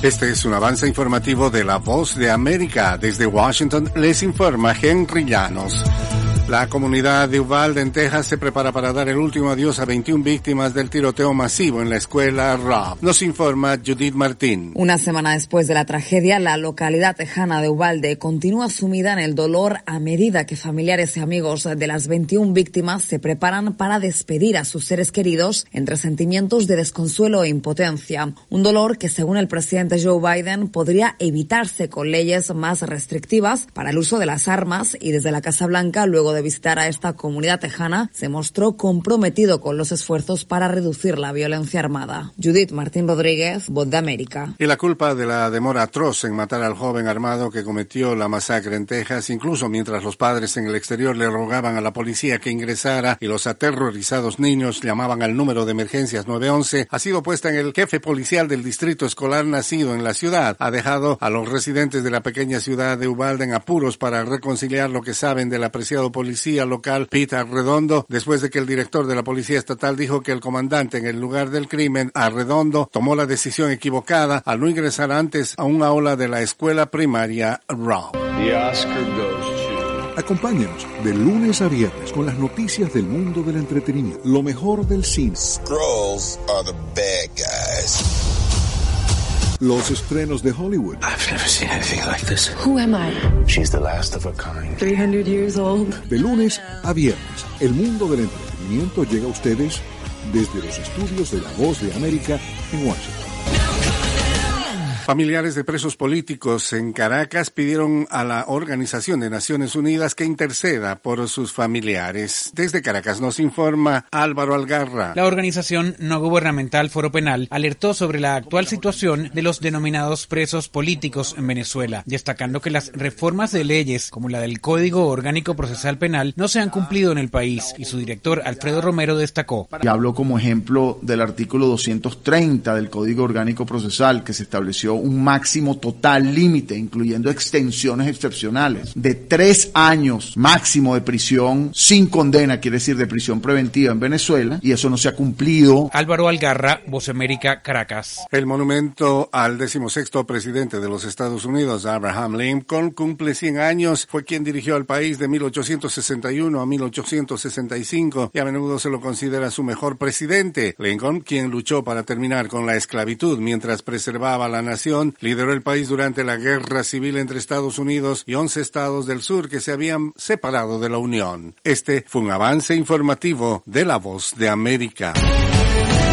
Este es un avance informativo de La Voz de América. Desde Washington les informa Henry Llanos. La comunidad de Uvalde, en Texas, se prepara para dar el último adiós a 21 víctimas del tiroteo masivo en la escuela Robb. Nos informa Judith Martín. Una semana después de la tragedia, la localidad tejana de Uvalde continúa sumida en el dolor a medida que familiares y amigos de las 21 víctimas se preparan para despedir a sus seres queridos entre sentimientos de desconsuelo e impotencia. Un dolor que, según el presidente Joe Biden, podría evitarse con leyes más restrictivas para el uso de las armas, y desde la Casa Blanca, luego de visitar a esta comunidad tejana, se mostró comprometido con los esfuerzos para reducir la violencia armada. Judith Martín Rodríguez, Voz de América. Y la culpa de la demora atroz en matar al joven armado que cometió la masacre en Texas, incluso mientras los padres en el exterior le rogaban a la policía que ingresara y los aterrorizados niños llamaban al número de emergencias 911, ha sido puesta en el jefe policial del distrito escolar nacido en la ciudad. Ha dejado a los residentes de la pequeña ciudad de Uvalde en apuros para reconciliar lo que saben del apreciado policía local Pete Arredondo, después de que el director de la policía estatal dijo que el comandante en el lugar del crimen, Arredondo, tomó la decisión equivocada al no ingresar antes a una aula de la escuela primaria Robb. Acompáñanos de lunes a viernes con las noticias del mundo del entretenimiento, lo mejor del cine. Skrulls are the bad guys. Los estrenos de Hollywood. I've never seen anything like this. Who am I? She's the last of her kind. 300 years old. De lunes a viernes, el mundo del entretenimiento llega a ustedes desde los estudios de La Voz de América en Washington. Familiares de presos políticos en Caracas pidieron a la Organización de Naciones Unidas que interceda por sus familiares. Desde Caracas nos informa Álvaro Algarra. La organización no gubernamental Foro Penal alertó sobre la actual situación de los denominados presos políticos en Venezuela, destacando que las reformas de leyes, como la del Código Orgánico Procesal Penal, no se han cumplido en el país, y su director, Alfredo Romero, destacó. Y habló como ejemplo del artículo 230 del Código Orgánico Procesal, que se estableció un máximo total límite, incluyendo extensiones excepcionales, de 3 años máximo de prisión sin condena, quiere decir de prisión preventiva en Venezuela, y eso no se ha cumplido. Álvaro Algarra, Voz América, Caracas. El monumento al 16º presidente de los Estados Unidos, Abraham Lincoln, cumple 100 años. Fue quien dirigió al país de 1861 a 1865 y a menudo se lo considera su mejor presidente. Lincoln, quien luchó para terminar con la esclavitud mientras preservaba la nación, lideró el país durante la guerra civil entre Estados Unidos y 11 estados del sur que se habían separado de la Unión. Este fue un avance informativo de La Voz de América.